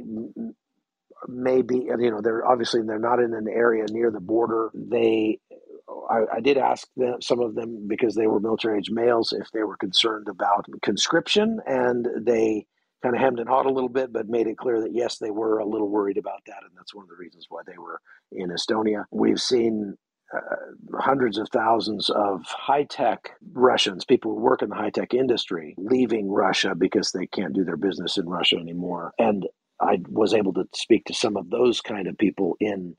may be, you know, they're obviously they're not in an area near the border. They, I, I did ask them, some of them, because they were military age males, if they were concerned about conscription, and they kind of hemmed and hawed a little bit, but made it clear that yes, they were a little worried about that, and that's one of the reasons why they were in Estonia. We've seen uh, hundreds of thousands of high-tech Russians, people who work in the high-tech industry, leaving Russia because they can't do their business in Russia anymore. And I was able to speak to some of those kind of people in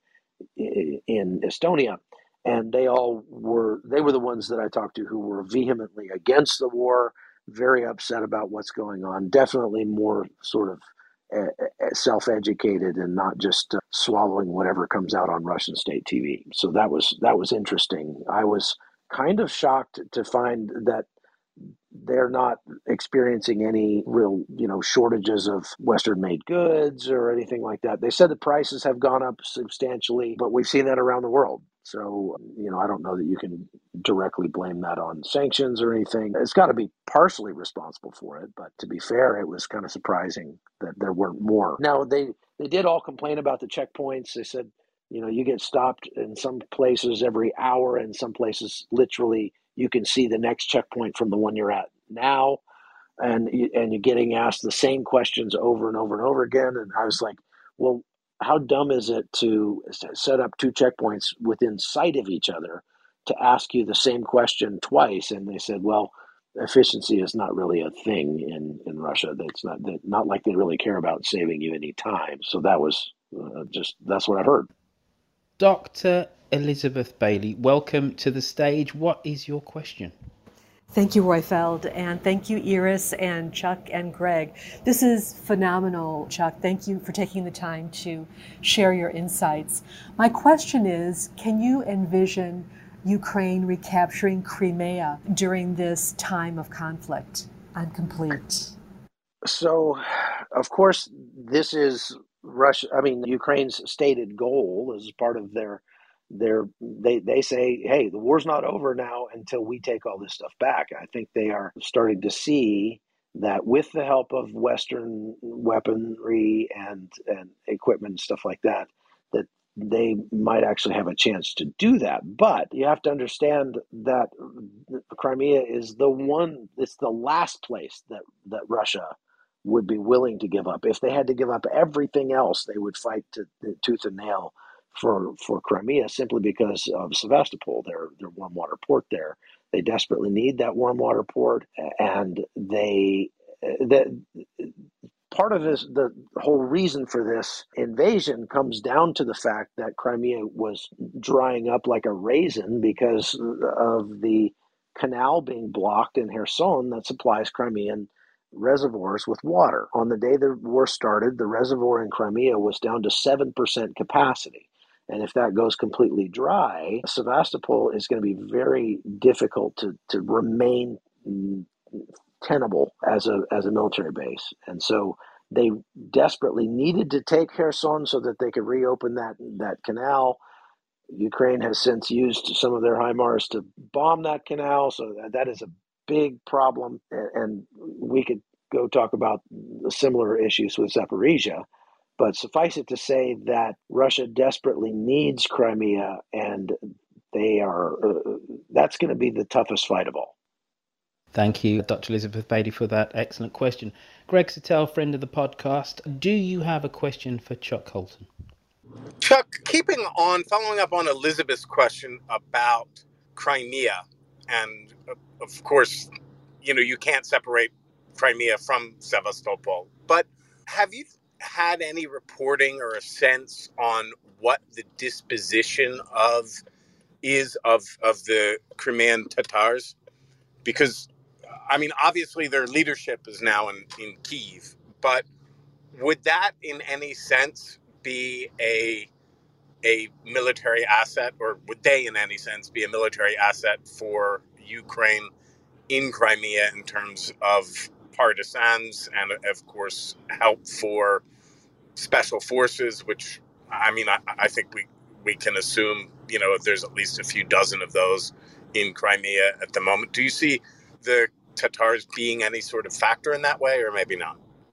in Estonia, and they all were, they were the ones that I talked to who were vehemently against the war, very upset about what's going on, definitely more sort of uh, self-educated and not just uh, swallowing whatever comes out on Russian state T V. So that was that was interesting. I was kind of shocked to find that they're not experiencing any real, you know, shortages of Western-made goods or anything like that. They said the prices have gone up substantially, but we've seen that around the world. So, you know, I don't know that you can directly blame that on sanctions or anything. It's got to be partially responsible for it, but to be fair, it was kind of surprising that there weren't more. Now, they, they did all complain about the checkpoints. They said, you know, you get stopped in some places every hour, and some places literally you can see the next checkpoint from the one you're at now, and you, and you're getting asked the same questions over and over and over again. And I was like, well, how dumb is it to set up two checkpoints within sight of each other to ask you the same question twice? And they said, well, efficiency is not really a thing in, in Russia. It's not that, not like they really care about saving you any time. So that was uh, just, that's what I've heard. Doctor Elizabeth Bailey, welcome to the stage. What is your question? Thank you, Royfeld, and thank you, Iris and Chuck and Greg. This is phenomenal, Chuck. Thank you for taking the time to share your insights. My question is, can you envision Ukraine recapturing Crimea during this time of conflict? I'm complete. So, of course, this is Russia. I mean, Ukraine's stated goal as part of their They're, they they say, hey, the war's not over now until we take all this stuff back. I think they are starting to see that with the help of Western weaponry and, and equipment and stuff like that, that they might actually have a chance to do that. But you have to understand that Crimea is the one, it's the last place that, that Russia would be willing to give up. If they had to give up everything else, they would fight to, to tooth and nail for for Crimea, simply because of Sevastopol, their their warm water port there. They desperately need that warm water port, and they that part of this, the whole reason for this invasion comes down to the fact that Crimea was drying up like a raisin because of the canal being blocked in Kherson that supplies Crimean reservoirs with water. On the day the war started, the reservoir in Crimea was down to seven percent capacity. And if that goes completely dry, Sevastopol is going to be very difficult to, to remain tenable as a as a military base. And so they desperately needed to take Kherson so that they could reopen that that canal. Ukraine has since used some of their HIMARS to bomb that canal, so that, that is a big problem. And we could go talk about the similar issues with Zaporizhia. But suffice it to say that Russia desperately needs Crimea, and they are uh, that's going to be the toughest fight of all. Thank you, Doctor Elizabeth Bailey, for that excellent question. Greg Sittel, friend of the podcast, do you have a question for Chuck Colton? Chuck, keeping on, following up on Elizabeth's question about Crimea, and of course, you know, you can't separate Crimea from Sevastopol, but have you had any reporting or a sense on what the disposition of is of of the Crimean Tatars? Because, I mean, obviously their leadership is now in, in Kyiv, but would that in any sense be a a military asset, or would they in any sense be a military asset for Ukraine in Crimea in terms of partisans and, of course, help for special forces, which, I mean, I, I think we, we can assume, you know, there's at least a few dozen of those in Crimea at the moment. Do you see the Tatars being any sort of factor in that way, or maybe not?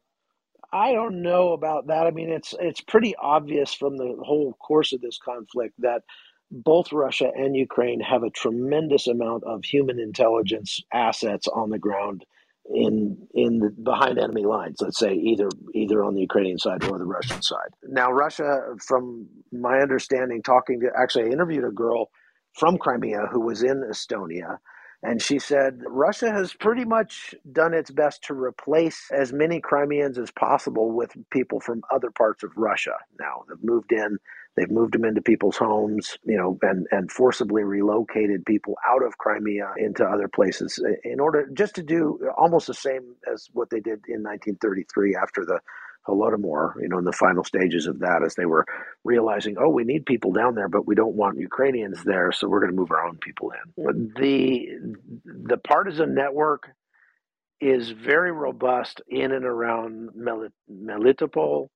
I don't know about that. I mean, it's it's pretty obvious from the whole course of this conflict that both Russia and Ukraine have a tremendous amount of human intelligence assets on the ground in in the, behind enemy lines, let's say, either either on the Ukrainian side or the Russian side. Now, Russia, from my understanding, talking to, actually I interviewed a girl from Crimea who was in Estonia, and she said Russia has pretty much done its best to replace as many Crimeans as possible with people from other parts of Russia. Now, they've moved in, they've moved them into people's homes, you know, and, and forcibly relocated people out of Crimea into other places in order just to do almost the same as what they did in nineteen thirty-three after the Holodomor, you know, in the final stages of that, as they were realizing, oh, we need people down there, but we don't want Ukrainians there, so we're going to move our own people in. The the partisan network is very robust in and around Mel- Melitopol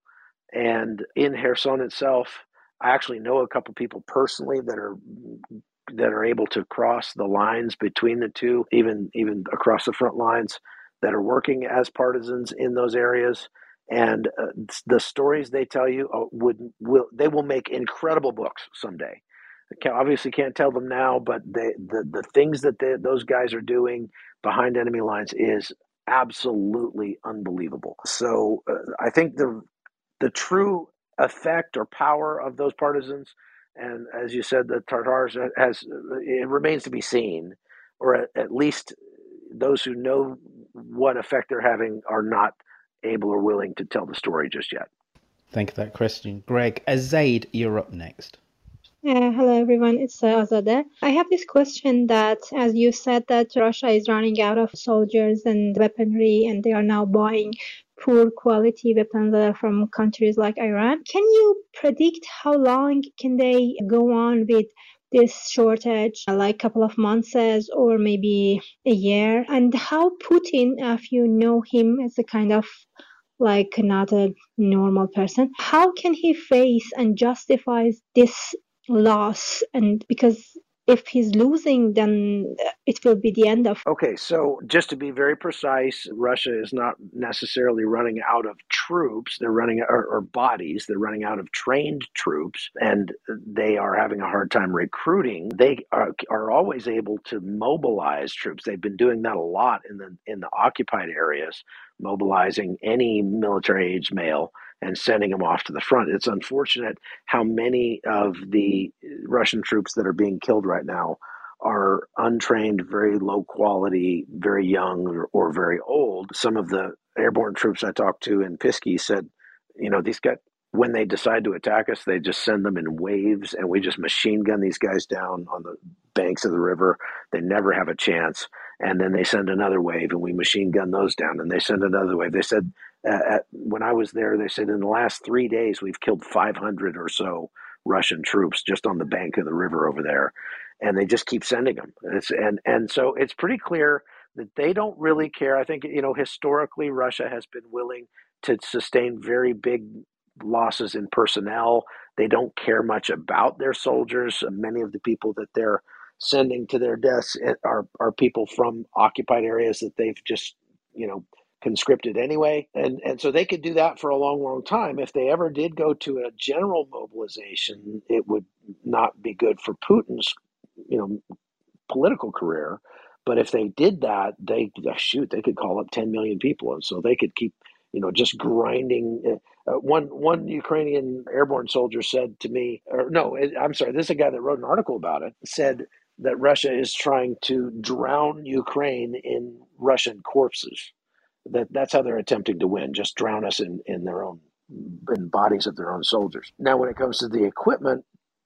and in Kherson itself. I actually know a couple people personally that are that are able to cross the lines between the two, even even across the front lines, that are working as partisans in those areas. And uh, the stories they tell you uh, would will they will make incredible books someday. I can't, obviously can't tell them now, but they, the the things that they, those guys are doing behind enemy lines is absolutely unbelievable. So uh, I think the the true effect or power of those partisans, and as you said, the Tartars has it remains to be seen, or at, at least those who know what effect they're having are not able or willing to tell the story just yet. Thank you for that question, Greg. Azaid, you're up next. Uh, hello everyone, it's uh, Azadeh. I have this question that, as you said, that Russia is running out of soldiers and weaponry, and they are now buying poor quality weapons that are from countries like Iran. Can you predict how long can they go on with this shortage, like a couple of months or maybe a year? And how Putin, if you know him as a kind of like not a normal person, how can he face and justify this loss? And because if he's losing, then it will be the end of. Okay, so just to be very precise, Russia is not necessarily running out of troops. They're running or, or bodies. They're running out of trained troops, and they are having a hard time recruiting. They are, are always able to mobilize troops. They've been doing that a lot in the in the occupied areas, mobilizing any military-aged male and sending them off to the front. It's unfortunate how many of the Russian troops that are being killed right now are untrained, very low quality, very young, or, or very old. Some of the airborne troops I talked to in Pisky said, you know, these guys, when they decide to attack us, they just send them in waves, and we just machine gun these guys down on the banks of the river. They never have a chance. And then they send another wave, and we machine gun those down, and they send another wave. They said, uh, at, when I was there, they said in the last three days, we've killed five hundred or so Russian troops just on the bank of the river over there. And they just keep sending them. It's, and, and so it's pretty clear that they don't really care. I think, you know, historically, Russia has been willing to sustain very big losses in personnel. They don't care much about their soldiers. Many of the people that they're sending to their deaths are, are people from occupied areas that they've just, you know, conscripted anyway. And and so they could do that for a long, long time. If they ever did go to a general mobilization, it would not be good for Putin's, you know, political career. But if they did that, they shoot, they could call up ten million people. And so they could keep, you know, just grinding. Uh, one one Ukrainian airborne soldier said to me, or no, I'm sorry, this is a guy that wrote an article about it, said that Russia is trying to drown Ukraine in Russian corpses. That that's how they're attempting to win, just drown us in, in their own in bodies of their own soldiers. Now, when it comes to the equipment,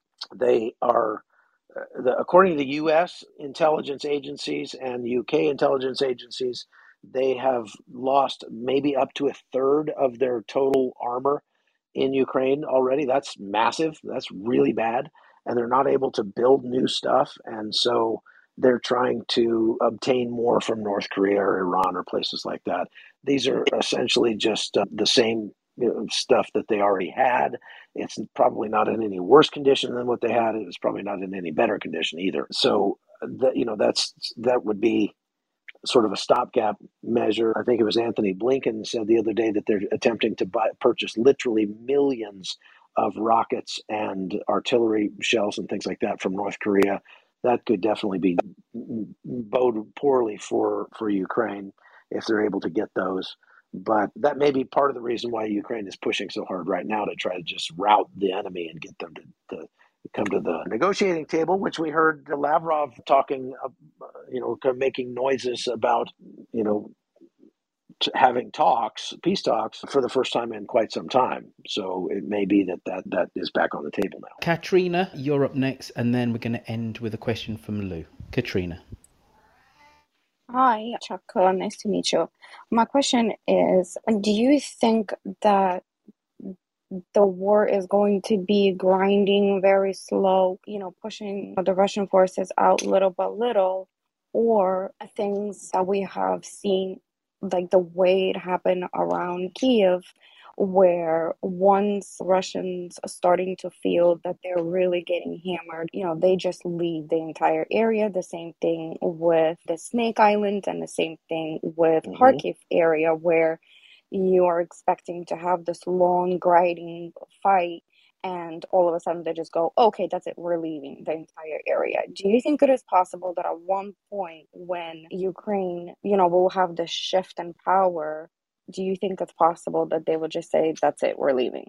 they are, uh, the, according to the U S intelligence agencies and U K intelligence agencies, they have lost maybe up to a third of their total armor in Ukraine already. That's massive. That's really bad. And they're not able to build new stuff. And so they're trying to obtain more from North Korea or Iran or places like that. These are essentially just uh, the same, you know, stuff that they already had. It's probably not in any worse condition than what they had. It's probably not in any better condition either. So that, you know, that's that would be sort of a stopgap measure. I think it was Anthony Blinken said the other day that they're attempting to buy, purchase literally millions of rockets and artillery shells and things like that from North Korea. That could definitely be bode poorly for, for Ukraine if they're able to get those. But that may be part of the reason why Ukraine is pushing so hard right now to try to just rout the enemy and get them to, to come to the negotiating table, which we heard Lavrov talking, uh, you know, making noises about, you know, having talks, peace talks, for the first time in quite some time. So it may be that that, that is back on the table now. Katrina, you're up next, and then we're going to end with a question from Lou. Katrina. Hi, Chuck. Nice to meet you. My question is, do you think that the war is going to be grinding very slow, you know, pushing the Russian forces out little by little, or things that we have seen like the way it happened around Kiev, where once Russians are starting to feel that they're really getting hammered, you know, they just leave the entire area. The same thing with the Snake Island and the same thing with Mhm. Kharkiv area, where you are expecting to have this long grinding fight, and all of a sudden they just go, okay, that's it, we're leaving the entire area. Do you think it is possible that at one point when Ukraine, you know, will have this shift in power, do you think it's possible that they will just say, that's it, we're leaving?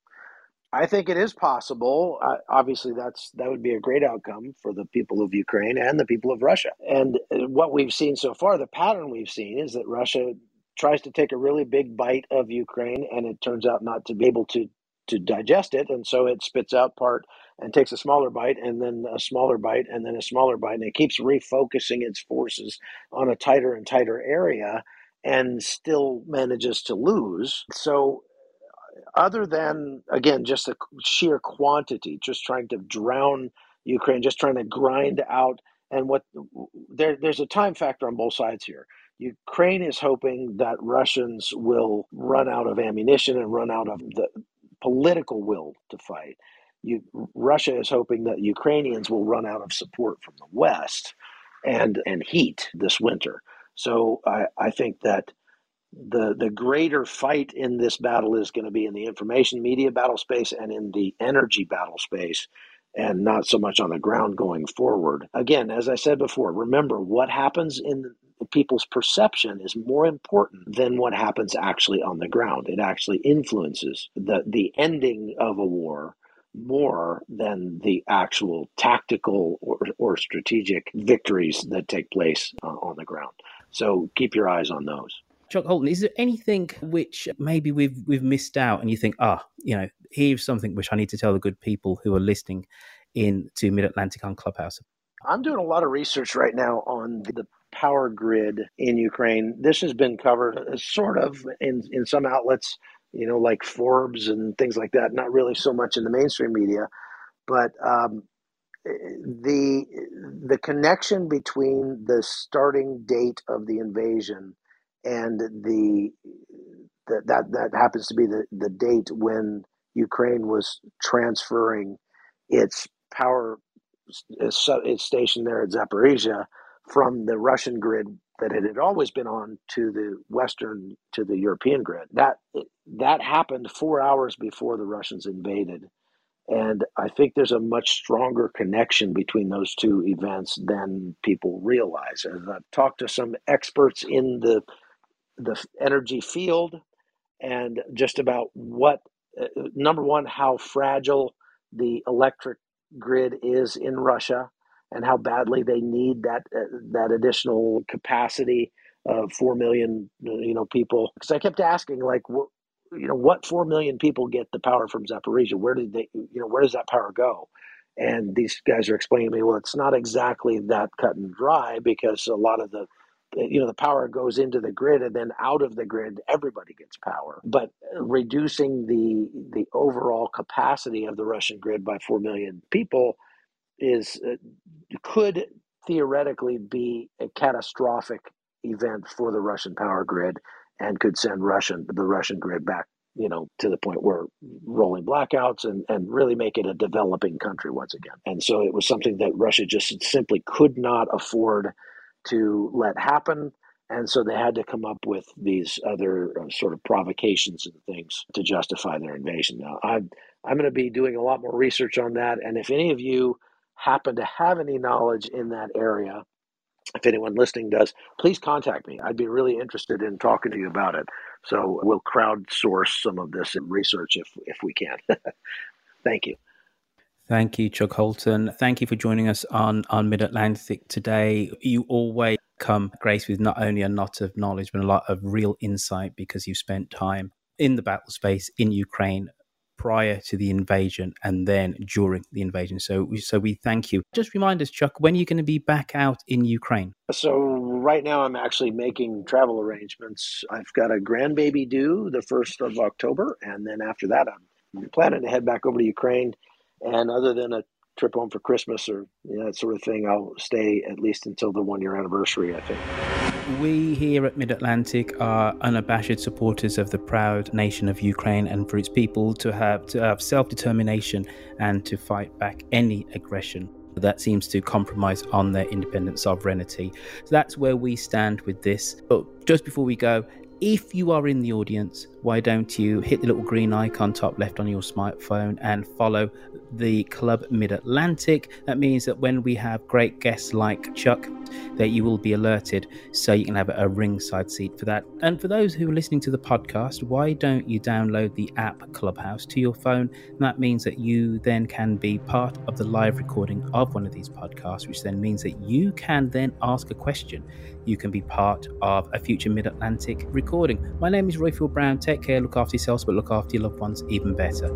I think it is possible. Uh, obviously, that's that would be a great outcome for the people of Ukraine and the people of Russia. And uh, what we've seen so far, the pattern we've seen is that Russia tries to take a really big bite of Ukraine, and it turns out not to be able to to digest it, and so it spits out part and takes a smaller bite, and then a smaller bite, and then a smaller bite, and it keeps refocusing its forces on a tighter and tighter area, and still manages to lose. So other than, again, just the sheer quantity, just trying to drown Ukraine, just trying to grind out, and what there, there's a time factor on both sides here. Ukraine is hoping that Russians will run out of ammunition and run out of the political will to fight. You, Russia is hoping that Ukrainians will run out of support from the West and and heat this winter. So I, I think that the the greater fight in this battle is going to be in the information media battle space and in the energy battle space, and not so much on the ground going forward. Again, as I said before, remember, what happens in the people's perception is more important than what happens actually on the ground. It actually influences the, the ending of a war more than the actual tactical or, or strategic victories that take place uh, on the ground. So keep your eyes on those. Chuck Holton, is there anything which maybe we've we've missed out and you think, ah, you know, here's something which I need to tell the good people who are listening in to Mid-Atlantic on Clubhouse? I'm doing a lot of research right now on the power grid in Ukraine. This has been covered uh, sort of in, in some outlets, you know, like Forbes and things like that, not really so much in the mainstream media, but um, the the connection between the starting date of the invasion and the that that, that happens to be the, the date when Ukraine was transferring its power its, its station there at Zaporizhia from the Russian grid that it had always been on to the Western, to the European grid. That that happened four hours before the Russians invaded. And I think there's a much stronger connection between those two events than people realize. As I've talked to some experts in the the energy field and just about what, uh, number one, how fragile the electric grid is in Russia and how badly they need that uh, that additional capacity of four million, you know, people. Because I kept asking, like, wh- you know, what four million people get the power from Zaporizhia? Where did they, you know, where does that power go? And these guys are explaining to me, well, it's not exactly that cut and dry because a lot of the, you know, the power goes into the grid and then out of the grid, everybody gets power. But reducing the the overall capacity of the Russian grid by four million people is uh, could theoretically be a catastrophic event for the Russian power grid and could send Russian the Russian grid back, you know, to the point where rolling blackouts and, and really make it a developing country once again. And so it was something that Russia just simply could not afford to let happen. And so they had to come up with these other uh, sort of provocations and things to justify their invasion. Now, I'm, I'm going to be doing a lot more research on that. And if any of you happen to have any knowledge in that area, if anyone listening does, please contact me. I'd be really interested in talking to you about it. So we'll crowdsource some of this research if if we can. Thank you. Thank you, Chuck Holton. Thank you for joining us on, on Mid-Atlantic today. You always come graced with not only a lot of knowledge, but a lot of real insight because you've spent time in the battle space in Ukraine prior to the invasion and then during the invasion. So, so we thank you. Just remind us, Chuck, when are you going to be back out in Ukraine? So right now I'm actually making travel arrangements. I've got a grandbaby due the first of October, and then after that I'm planning to head back over to Ukraine. And other than a trip home for Christmas or you know, that sort of thing, I'll stay at least until the one year anniversary, I think. We here at Mid-Atlantic are unabashed supporters of the proud nation of Ukraine and for its people to have to have self-determination and to fight back any aggression that seems to compromise on their independent sovereignty. So that's where we stand with this. But just before we go, if you are in the audience, why don't you hit the little green icon top left on your smartphone and follow the Club Mid-Atlantic. That means that when we have great guests like Chuck, that you will be alerted so you can have a ringside seat for that. And for those who are listening to the podcast, why don't you download the app Clubhouse to your phone? And that means that you then can be part of the live recording of one of these podcasts, which then means that you can then ask a question. You can be part of a future Mid-Atlantic recording. My name is Royfield Brown. Take care, look after yourselves, but look after your loved ones even better.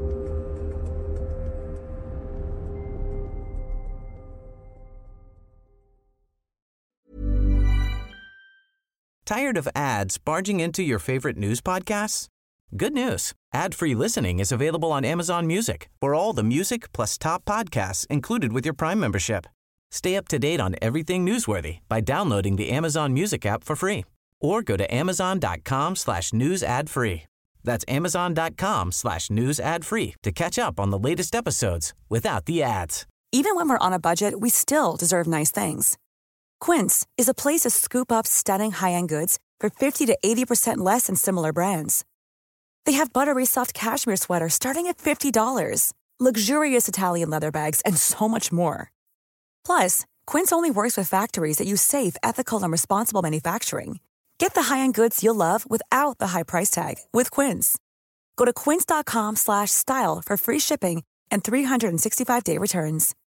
Tired of ads barging into your favorite news podcasts? Good news. Ad-free listening is available on Amazon Music for all the music plus top podcasts included with your Prime membership. Stay up to date on everything newsworthy by downloading the Amazon Music app for free or go to amazon.com slash news ad free. That's amazon.com slash news ad free to catch up on the latest episodes without the ads. Even when we're on a budget, we still deserve nice things. Quince is a place to scoop up stunning high-end goods for fifty to eighty percent less than similar brands. They have buttery soft cashmere sweaters starting at fifty dollars, luxurious Italian leather bags, and so much more. Plus, Quince only works with factories that use safe, ethical, and responsible manufacturing. Get the high-end goods you'll love without the high price tag with Quince. Go to quince.com slash style for free shipping and three sixty-five day returns.